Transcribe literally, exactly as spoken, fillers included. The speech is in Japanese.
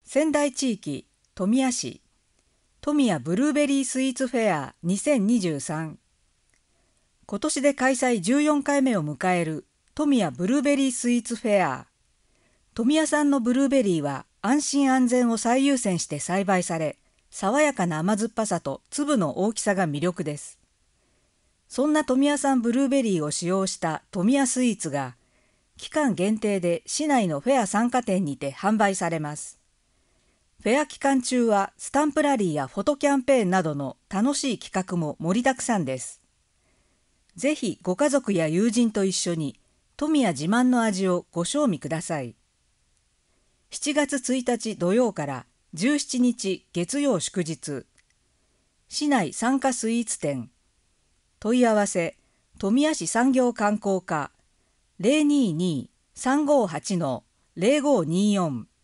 仙台地域富谷市富谷ブルーベリースイーツフェアにせんにじゅうさん。今年で開催じゅうよんかいめを迎える富谷ブルーベリースイーツフェア。富谷産のブルーベリーは安心安全を最優先して栽培され、爽やかな甘酸っぱさと粒の大きさが魅力です。そんな富谷産ブルーベリーを使用した富谷スイーツが、期間限定で市内のフェア参加店にて販売されます。フェア期間中はスタンプラリーやフォトキャンペーンなどの楽しい企画も盛りだくさんです。ぜひご家族や友人と一緒に富谷自慢の味をご賞味ください。しちがつついたち土曜からじゅうしちにち月曜祝日。市内参加スイーツ店。問い合わせ富谷市産業観光課 ゼロにーにーさんごーはちのゼロごーにーよん